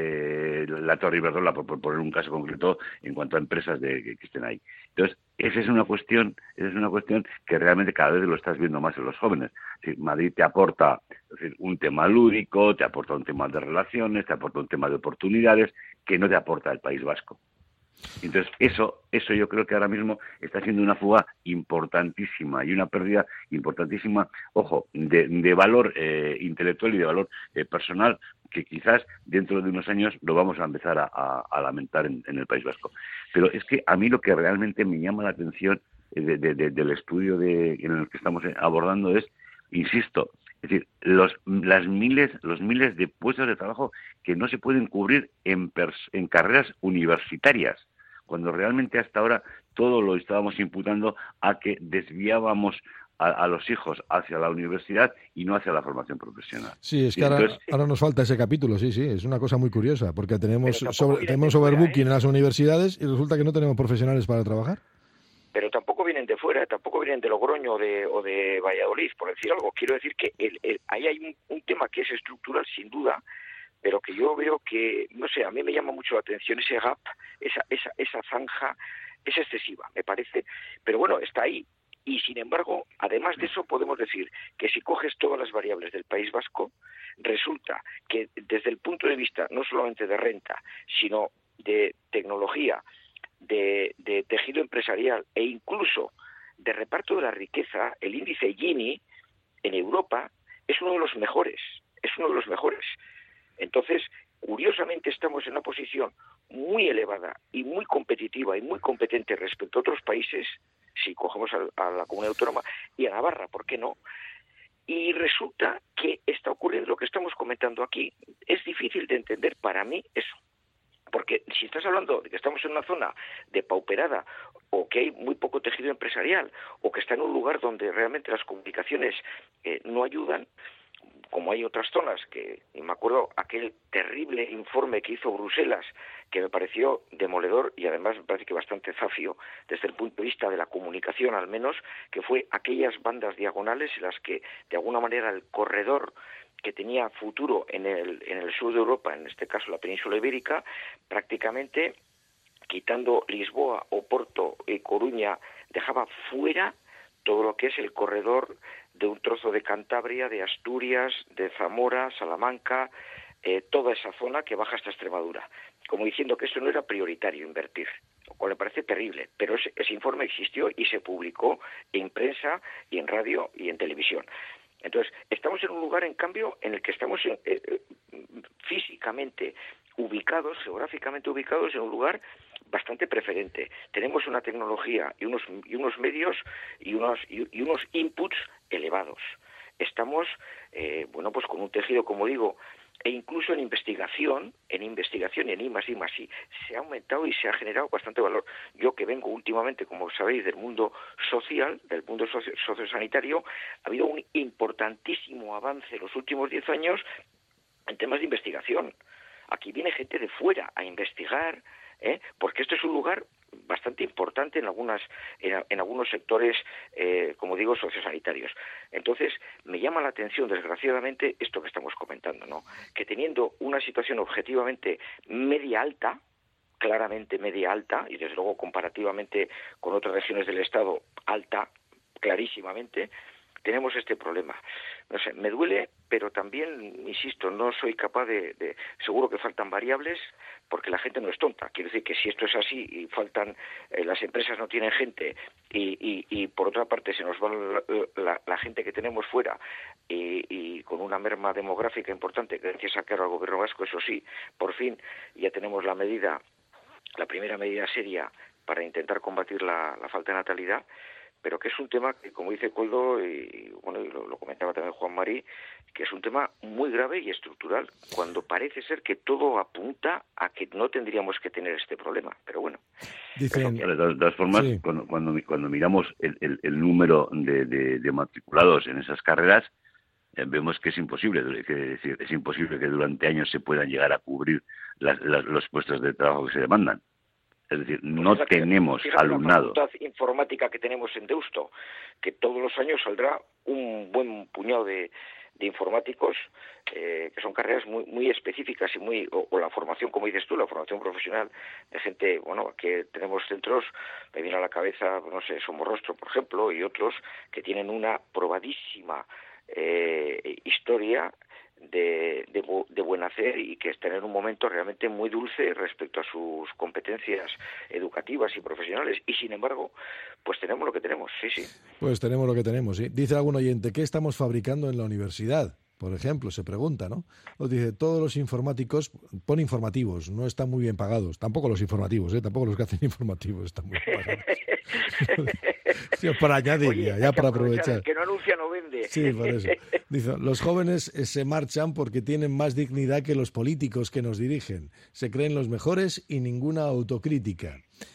eh, la Torre Iberdrola, por, por poner un caso concreto, en cuanto a empresas de, que, que estén ahí. Entonces, esa es una cuestión, esa es una cuestión que realmente cada vez lo estás viendo más en los jóvenes. Es decir, Madrid te aporta, es decir, un tema lúdico, te aporta un tema de relaciones, te aporta un tema de oportunidades que no te aporta el País Vasco. Entonces, eso, eso yo creo que ahora mismo está siendo una fuga importantísima y una pérdida importantísima, ojo, de, de valor eh, intelectual y de valor eh, personal, que quizás dentro de unos años lo vamos a empezar a, a, a lamentar en, en el País Vasco. Pero es que a mí lo que realmente me llama la atención de, de, de, del estudio de, en el que estamos abordando es, insisto, es decir, los, las miles, los miles de puestos de trabajo que no se pueden cubrir en, pers- en carreras universitarias, cuando realmente hasta ahora todo lo estábamos imputando a que desviábamos a, a los hijos hacia la universidad y no hacia la formación profesional. Sí, es que Entonces, ahora, ahora nos falta ese capítulo, sí, sí, es una cosa muy curiosa, porque tenemos, sobre, tenemos fuera, overbooking ¿eh? en las universidades y resulta que no tenemos profesionales para trabajar. Pero tampoco vienen de fuera, tampoco vienen de Logroño o de, o de Valladolid, por decir algo. Quiero decir que el, el, ahí hay un, un tema que es estructural, sin duda, pero que yo veo que, no sé, a mí me llama mucho la atención ese gap, esa, esa, esa zanja, es excesiva, me parece, pero bueno, está ahí. Y sin embargo, además de eso, podemos decir que si coges todas las variables del País Vasco, resulta que desde el punto de vista no solamente de renta, sino de tecnología, de, de tejido empresarial e incluso de reparto de la riqueza, el índice Gini en Europa es uno de los mejores, es uno de los mejores. Entonces, curiosamente estamos en una posición muy elevada y muy competitiva y muy competente respecto a otros países, si cogemos a, a la comunidad autónoma y a Navarra, ¿por qué no? Y resulta que está ocurriendo lo que estamos comentando aquí. Es difícil de entender para mí eso. Porque si estás hablando de que estamos en una zona depauperada o que hay muy poco tejido empresarial o que está en un lugar donde realmente las comunicaciones eh, no ayudan, como hay otras zonas que, y me acuerdo aquel terrible informe que hizo Bruselas, que me pareció demoledor y además me parece que bastante zafio desde el punto de vista de la comunicación al menos, que fue aquellas bandas diagonales en las que de alguna manera el corredor que tenía futuro en el, en el sur de Europa, en este caso la península ibérica, prácticamente quitando Lisboa, Oporto y Coruña, dejaba fuera todo lo que es el corredor de un trozo de Cantabria, de Asturias, de Zamora, Salamanca, eh, toda esa zona que baja hasta Extremadura, como diciendo que eso no era prioritario invertir, lo cual me parece terrible, pero ese, ese informe existió y se publicó en prensa y en radio y en televisión. Entonces, estamos en un lugar, en cambio, en el que estamos eh, eh, físicamente ubicados, geográficamente ubicados en un lugar bastante preferente. Tenemos una tecnología y unos y unos medios y unos y, y unos inputs elevados. Estamos, eh, bueno, pues con un tejido, como digo, e incluso en investigación, en investigación y en I más I más I, se ha aumentado y se ha generado bastante valor. Yo que vengo últimamente, como sabéis, del mundo social, del mundo socio, sociosanitario, ha habido un importantísimo avance en los últimos diez años en temas de investigación. Aquí viene gente de fuera a investigar, ¿eh? Porque este es un lugar bastante importante en algunas en, en algunos sectores, eh, como digo, sociosanitarios. Entonces, me llama la atención, desgraciadamente, esto que estamos comentando, ¿no? Que teniendo una situación objetivamente media alta, claramente media alta, y desde luego comparativamente con otras regiones del Estado, alta, clarísimamente, tenemos este problema. No sé, me duele, pero también, insisto, no soy capaz de, de... Seguro que faltan variables, porque la gente no es tonta. Quiero decir que si esto es así y faltan... Eh, las empresas no tienen gente y, y, y por otra parte se nos va la, la, la gente que tenemos fuera y, y con una merma demográfica importante, gracias a que ahora el gobierno vasco, eso sí, por fin ya tenemos la medida, la primera medida seria para intentar combatir la, la falta de natalidad, pero que es un tema que, como dice Coldo, y bueno, y lo, lo comentaba también Juan Mari, que es un tema muy grave y estructural, cuando parece ser que todo apunta a que no tendríamos que tener este problema, pero bueno. Dicen, de todas formas, sí. cuando, cuando cuando miramos el, el, el número de, de, de matriculados en esas carreras, eh, vemos que es imposible, que, es decir, es imposible que durante años se puedan llegar a cubrir las, las, los puestos de trabajo que se demandan. Es decir, no pues tenemos fíjate alumnado. La facultad informática que tenemos en Deusto, que todos los años saldrá un buen puñado de, de informáticos, eh, que son carreras muy muy específicas y muy o, o la formación, como dices tú, la formación profesional de gente, bueno, que tenemos centros, me viene a la cabeza, no sé, Somorrostro, por ejemplo, y otros que tienen una probadísima eh, historia De, de, de buen hacer y que estén en un momento realmente muy dulce respecto a sus competencias educativas y profesionales, y sin embargo pues tenemos lo que tenemos, sí, sí. Pues tenemos lo que tenemos, sí. Dice algún oyente, ¿qué estamos fabricando en la universidad? Por ejemplo, se pregunta, ¿no? Os dice, todos los informáticos, pon informativos, no están muy bien pagados. Tampoco los informativos, ¿eh? Tampoco los que hacen informativos están muy bien pagados. Sí, para añadir, Oye, ya, ya para aprovechar. El que no anuncia no vende. Sí, por eso. Dice, los jóvenes eh, se marchan porque tienen más dignidad que los políticos que nos dirigen. Se creen los mejores y ninguna autocrítica.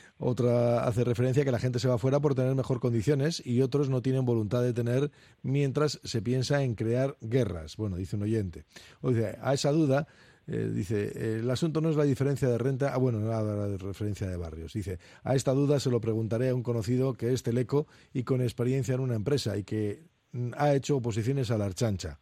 Otra hace referencia a que la gente se va fuera por tener mejor condiciones y otros no tienen voluntad de tener mientras se piensa en crear guerras. Bueno, dice un oyente. O dice, a esa duda, eh, dice, el asunto no es la diferencia de renta, ah, bueno, no la de referencia de barrios. Dice, a esta duda se lo preguntaré a un conocido que es teleco y con experiencia en una empresa y que ha hecho oposiciones a la Archancha.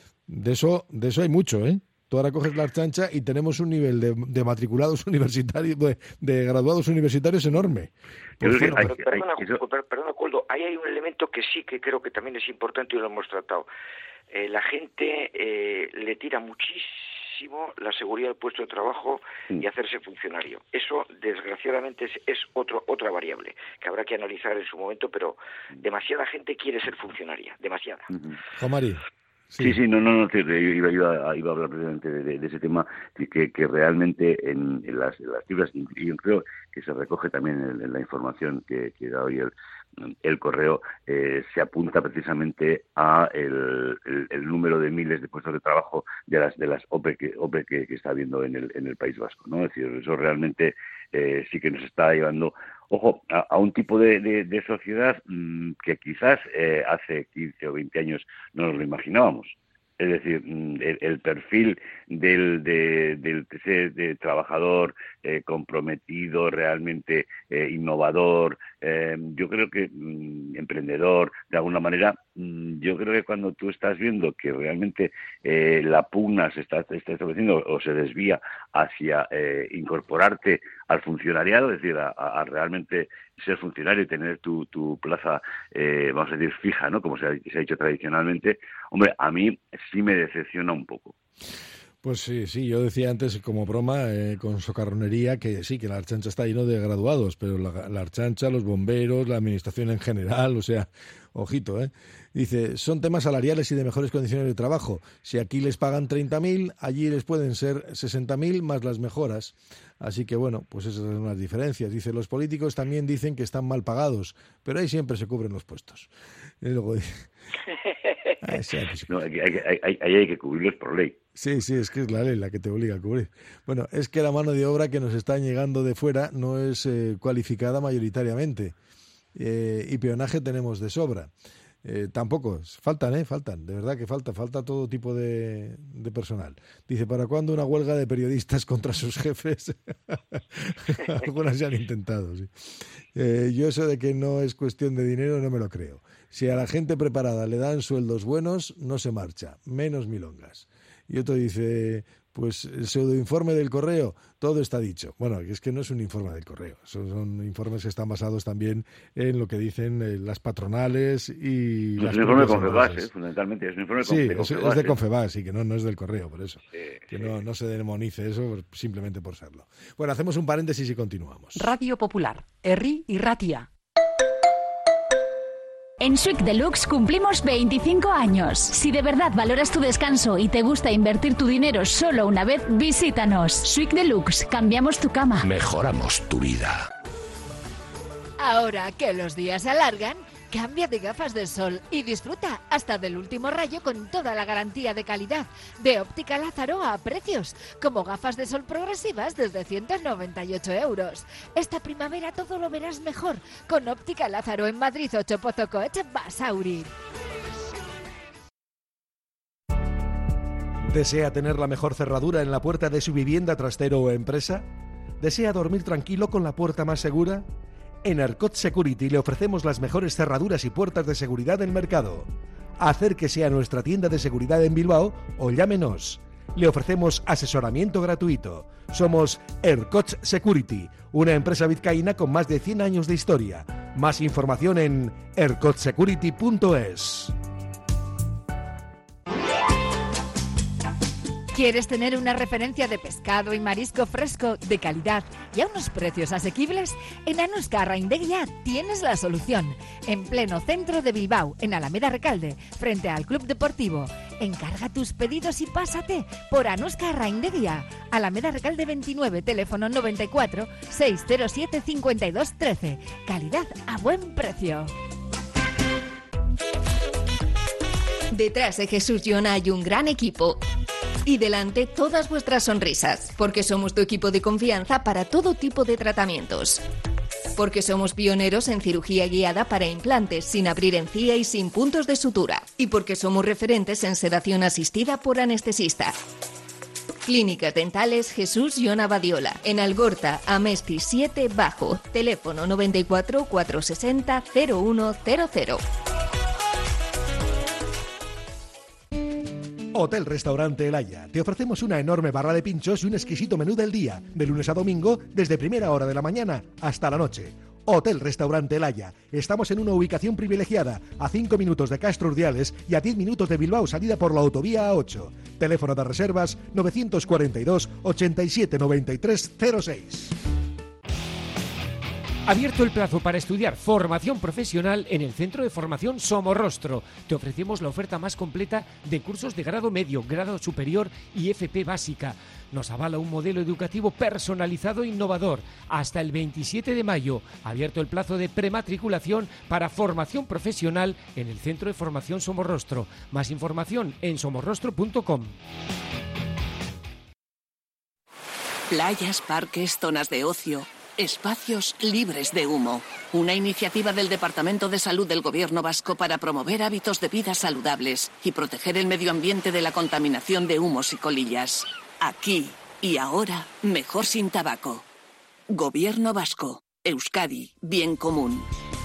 De eso, de eso hay mucho, ¿eh? Tú ahora coges la Archancha y tenemos un nivel de, de matriculados universitarios, de, de graduados universitarios enorme. Pues bueno, pero, perdona, perdona, Coldo, ahí hay un elemento que sí que creo que también es importante y lo hemos tratado. Eh, la gente eh, le tira muchísimo la seguridad del puesto de trabajo y hacerse funcionario. Eso, desgraciadamente, es, es otro, otra variable que habrá que analizar en su momento, pero demasiada gente quiere ser funcionaria, demasiada. Juan Mari. Sí, sí, sí, no, no, no, iba, iba, iba a hablar precisamente de, de, de ese tema, que, que realmente en, en, las, en las cifras, y yo creo que se recoge también en, en la información que, que da hoy el, el correo, eh, se apunta precisamente a el, el, el número de miles de puestos de trabajo de las de las O P E que, O P E que, que está habiendo en el, en el País Vasco, ¿no? Es decir, eso realmente eh, sí que nos está llevando, ojo, a, a un tipo de, de, de sociedad mmm, que quizás eh, hace quince o veinte años no nos lo imaginábamos. Es decir, el, el perfil del, de, del de, de trabajador eh, comprometido, realmente eh, innovador, eh, yo creo que mm, emprendedor, de alguna manera, mm, yo creo que cuando tú estás viendo que realmente eh, la pugna se está, está estableciendo o se desvía hacia eh, incorporarte al funcionariado, es decir, a, a realmente ser funcionario y tener tu, tu plaza, eh, vamos a decir, fija, ¿no? Como se ha, se ha dicho tradicionalmente, hombre, a mí sí me decepciona un poco. Pues sí, sí, yo decía antes como broma, eh, con socarronería, que sí, que la Archancha está lleno de graduados, pero la, la Archancha, los bomberos, la administración en general, o sea, ojito, ¿eh? Dice, son temas salariales y de mejores condiciones de trabajo. Si aquí les pagan treinta mil, allí les pueden ser sesenta mil más las mejoras. Así que bueno, pues esas son las diferencias. Dice, los políticos también dicen que están mal pagados, pero ahí siempre se cubren los puestos. Y luego dice... Ah, sí, no, ahí hay, hay, hay, hay que cubrirlos por ley. Sí, sí, es que es la ley la que te obliga a cubrir. Bueno, es que la mano de obra que nos está llegando de fuera no es eh, cualificada mayoritariamente. Eh, y peonaje tenemos de sobra. Eh, tampoco, faltan, ¿eh? Faltan, de verdad que falta, falta todo tipo de, de personal. Dice, ¿para cuándo una huelga de periodistas contra sus jefes? Algunas ya han intentado, sí. Eh, yo eso de que no es cuestión de dinero no me lo creo. Si a la gente preparada le dan sueldos buenos, no se marcha, menos milongas. Y otro dice, pues el pseudoinforme del Correo, todo está dicho. Bueno, es que no es un informe del Correo, son, son informes que están basados también en lo que dicen eh, las patronales y... No, las es un informe de Confebas, eh, fundamentalmente, es un informe sí, de Confebas. Sí, es de eh. Confebas, sí, que no, no es del Correo, por eso. Sí, que sí. no, no se demonice eso simplemente por serlo. Bueno, hacemos un paréntesis y continuamos. Radio Popular, Herri y Ratia. En Swick Deluxe cumplimos veinticinco años. Si de verdad valoras tu descanso y te gusta invertir tu dinero solo una vez, visítanos. Swick Deluxe, cambiamos tu cama. Mejoramos tu vida. Ahora que los días se alargan, cambia de gafas de sol y disfruta hasta del último rayo con toda la garantía de calidad de Óptica Lázaro a precios, como gafas de sol progresivas desde ciento noventa y ocho euros. Esta primavera todo lo verás mejor con Óptica Lázaro en Madrid ocho Pozocoech, Basauri. ¿Desea tener la mejor cerradura en la puerta de su vivienda, trastero o empresa? ¿Desea dormir tranquilo con la puerta más segura? En Ercot Security le ofrecemos las mejores cerraduras y puertas de seguridad del mercado. Acérquese a nuestra tienda de seguridad en Bilbao o llámenos. Le ofrecemos asesoramiento gratuito. Somos Ercot Security, una empresa vizcaína con más de cien años de historia. Más información en ercot security punto es. ¿Quieres tener una referencia de pescado y marisco fresco de calidad y a unos precios asequibles? En Anuska Arraindegia tienes la solución. En pleno centro de Bilbao, en Alameda Recalde, frente al Club Deportivo. Encarga tus pedidos y pásate por Anuska Arraindegia. Alameda Recalde veintinueve, teléfono noventa y cuatro, seiscientos siete, cincuenta y dos trece. Calidad a buen precio. Detrás de Jesús Yona hay un gran equipo. Y delante todas vuestras sonrisas, porque somos tu equipo de confianza para todo tipo de tratamientos. Porque somos pioneros en cirugía guiada para implantes, sin abrir encía y sin puntos de sutura. Y porque somos referentes en sedación asistida por anestesista. Clínicas Dentales Jesús Yona Badiola, en Algorta, Amesti siete Bajo, teléfono noventa y cuatro, cuatrocientos sesenta, cero uno cero cero. Hotel Restaurante El Haya. Te ofrecemos una enorme barra de pinchos y un exquisito menú del día, de lunes a domingo, desde primera hora de la mañana hasta la noche. Hotel Restaurante El Haya. Estamos en una ubicación privilegiada, a cinco minutos de Castro Urdiales y a diez minutos de Bilbao, salida por la autovía A ocho. Teléfono de reservas novecientos cuarenta y dos, ochenta y siete, noventa y tres, cero seis. Abierto el plazo para estudiar formación profesional en el Centro de Formación Somorrostro. Te ofrecemos la oferta más completa de cursos de grado medio, grado superior y F P básica. Nos avala un modelo educativo personalizado e innovador. Hasta el veintisiete de mayo, abierto el plazo de prematriculación para formación profesional en el Centro de Formación Somorrostro. Más información en somorrostro punto com. Playas, parques, zonas de ocio, espacios libres de humo. Una iniciativa del Departamento de Salud del Gobierno vasco para promover hábitos de vida saludables y proteger el medio ambiente de la contaminación de humos y colillas. Aquí y ahora, mejor sin tabaco. Gobierno vasco. Euskadi, bien común.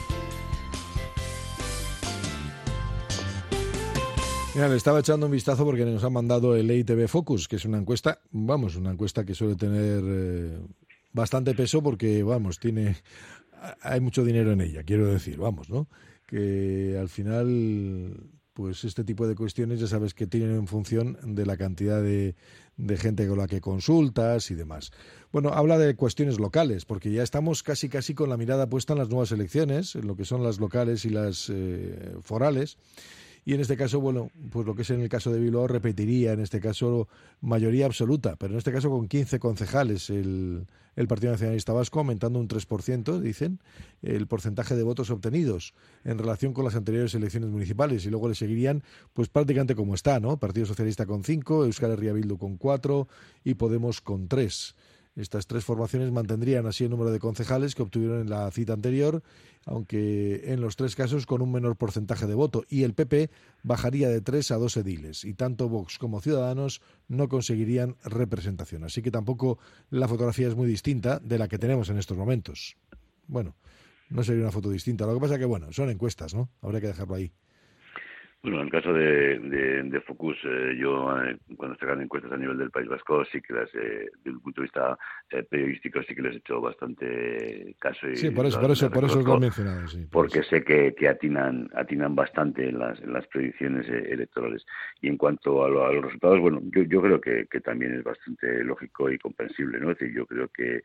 Mira, le estaba echando un vistazo porque nos ha mandado el E I T B Focus, que es una encuesta, vamos, una encuesta que suele tener eh, bastante peso porque, vamos, tiene, hay mucho dinero en ella, quiero decir, vamos, ¿no? Que al final pues este tipo de cuestiones ya sabes que tienen en función de la cantidad de, de gente con la que consultas y demás. Bueno, habla de cuestiones locales, porque ya estamos casi casi con la mirada puesta en las nuevas elecciones, en lo que son las locales y las eh, forales. Y en este caso, bueno, pues lo que es en el caso de Bilbao repetiría, en este caso, mayoría absoluta, pero en este caso con quince concejales el, el Partido Nacionalista Vasco, aumentando un tres por ciento, dicen, el porcentaje de votos obtenidos en relación con las anteriores elecciones municipales, y luego le seguirían pues prácticamente como está, ¿no? Partido Socialista con cinco, Euskal Herria Bildu con cuatro y Podemos con tres. Estas tres formaciones mantendrían así el número de concejales que obtuvieron en la cita anterior, aunque en los tres casos con un menor porcentaje de voto, y el P P bajaría de tres a dos ediles, y tanto Vox como Ciudadanos no conseguirían representación. Así que tampoco la fotografía es muy distinta de la que tenemos en estos momentos. Bueno, no sería una foto distinta. Lo que pasa que, bueno, son encuestas, ¿no? Habría que dejarlo ahí. Bueno, en el caso de, de, de Focus, eh, yo eh, cuando se hagan encuestas a nivel del País Vasco, sí que las, eh, desde un punto de vista eh, periodístico, sí que les he hecho bastante caso. Y sí, por eso, por eso, por eso os lo he mencionado. Sí, por porque eso. sé que, que atinan atinan bastante en las, en las predicciones eh, electorales. Y en cuanto a, lo, a los resultados, bueno, yo, yo creo que, que también es bastante lógico y comprensible, ¿no? Es decir, yo creo que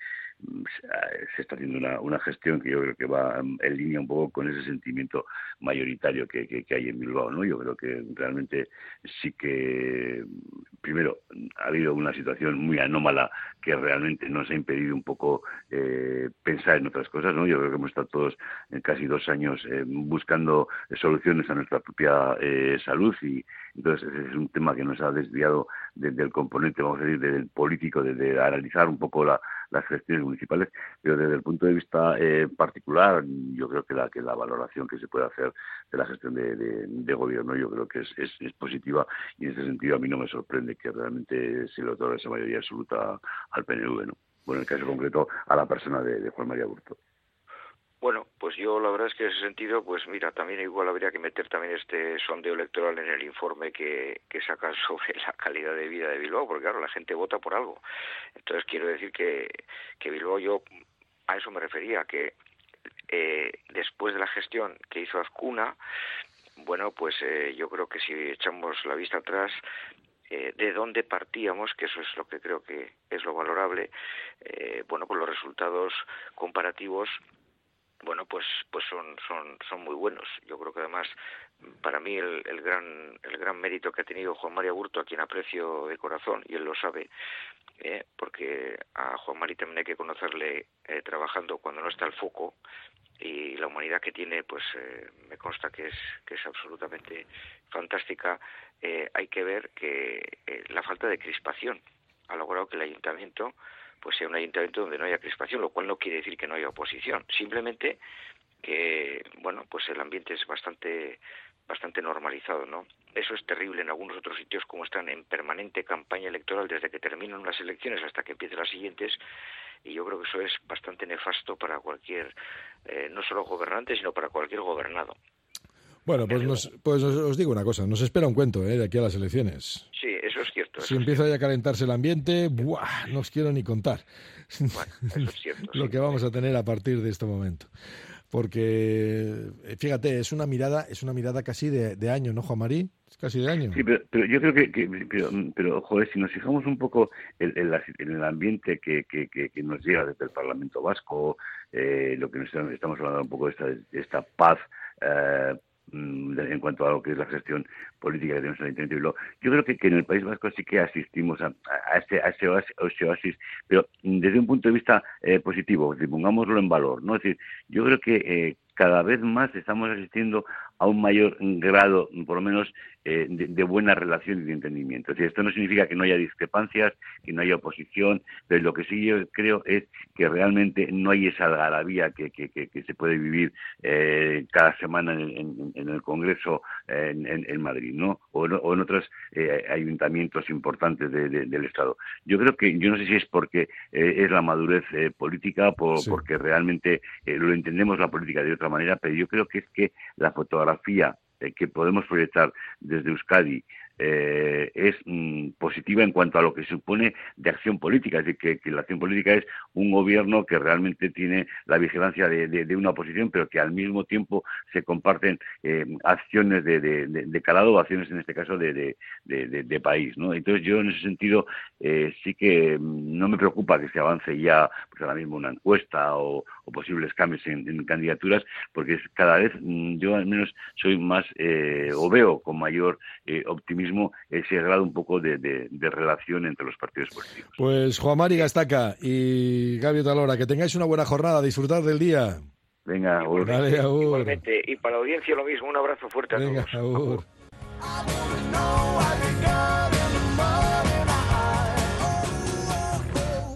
se está haciendo una, una gestión que yo creo que va en línea un poco con ese sentimiento mayoritario que, que, que hay en Bilbao, ¿no? Yo creo que realmente sí que, primero, ha habido una situación muy anómala que realmente nos ha impedido un poco eh, pensar en otras cosas, ¿no? Yo creo que hemos estado todos en casi dos años eh, buscando soluciones a nuestra propia eh, salud, y entonces ese es un tema que nos ha desviado de, del componente, vamos a decir, del político, de, de analizar un poco la, las gestiones municipales, pero desde el punto de vista eh, particular, yo creo que la que la valoración que se puede hacer de la gestión de, de, de gobierno, yo creo que es, es, es positiva, y en ese sentido a mí no me sorprende que realmente se le otorgue esa mayoría absoluta al P N V, ¿no? Bueno, en el caso concreto a la persona de, de Juan María Aburto. Bueno, pues yo la verdad es que en ese sentido, pues mira, también igual habría que meter también este sondeo electoral en el informe que, que sacan sobre la calidad de vida de Bilbao, porque claro, la gente vota por algo. Entonces quiero decir que, que Bilbao, yo a eso me refería, que eh, después de la gestión que hizo Azcuna, bueno, pues eh, yo creo que si echamos la vista atrás, Eh, de dónde partíamos, que eso es lo que creo que es lo valorable, eh, bueno, pues los resultados comparativos, bueno, pues pues son son son muy buenos. Yo creo que además, para mí el, el gran el gran mérito que ha tenido Juan María Aburto, a quien aprecio de corazón, y él lo sabe, eh, porque a Juan María también hay que conocerle eh, trabajando cuando no está el foco, y la humanidad que tiene, pues eh, me consta que es que es absolutamente fantástica. Eh, hay que ver que eh, la falta de crispación ha logrado que el ayuntamiento pues sea un ayuntamiento donde no haya crispación, lo cual no quiere decir que no haya oposición, simplemente que, bueno, pues el ambiente es bastante bastante normalizado, ¿no? Eso es terrible en algunos otros sitios, como están en permanente campaña electoral desde que terminan las elecciones hasta que empiecen las siguientes, y yo creo que eso es bastante nefasto para cualquier, eh, no solo gobernante, sino para cualquier gobernado. Bueno, pues, nos, pues os, os digo una cosa, nos espera un cuento ¿eh? de aquí a las elecciones. Sí, eso es cierto. Eso si es empieza cierto. ya a calentarse el ambiente, ¡buah! No os quiero ni contar. Bueno, eso es cierto. Lo sí. que vamos a tener a partir de este momento. Porque, fíjate, es una mirada es una mirada casi de, de año, ¿no, Juan Marí? Es casi de año. Sí, pero, pero yo creo que, que pero, pero, joder, si nos fijamos un poco en, en, la, en el ambiente que, que, que, que nos llega desde el Parlamento Vasco, eh, lo que nos estamos hablando un poco de esta, de esta paz eh, en cuanto a lo que es la gestión política que tenemos en el Ayuntamiento de Bilbao, yo creo que, que en el País Vasco sí que asistimos a, a, ese, a ese, oasis, a ese oasis, pero desde un punto de vista eh, positivo, es decir, pongámoslo en valor, ¿no? Es decir, yo creo que eh, cada vez más estamos asistiendo a un mayor grado, por lo menos, eh, de, de buena relación y de entendimiento. Es decir, esto no significa que no haya discrepancias, que no haya oposición, pero lo que sí yo creo es que realmente no hay esa algarabía que, que, que, que se puede vivir eh, cada semana en, en, en el Congreso eh, en, en Madrid, ¿no? O, o en otros eh, ayuntamientos importantes de, de, del Estado. Yo creo que, yo no sé si es porque eh, es la madurez eh, política, por, sí. porque realmente eh, lo entendemos la política de otra manera, pero yo creo que es que la fotografía eh, que podemos proyectar desde Euskadi eh, es mm, positiva en cuanto a lo que supone de acción política, es decir, que, que la acción política es un gobierno que realmente tiene la vigilancia de, de, de una oposición, pero que al mismo tiempo se comparten eh, acciones de, de, de, de calado o acciones, en este caso, de, de, de, de, de país, ¿no? Entonces yo en ese sentido eh, sí que no me preocupa que se avance ya pues ahora mismo una encuesta o, o posibles cambios en, en candidaturas, porque es cada vez yo al menos soy más eh, o veo con mayor eh, optimismo ese grado un poco de, de, de relación entre los partidos políticos. Pues Juan Mari Gastaca y Gabi Otalora, que tengáis una buena jornada, disfrutad del día. Venga, igualmente, dale, agur. Igualmente, y para la audiencia lo mismo, un abrazo fuerte a Venga, todos. Agur.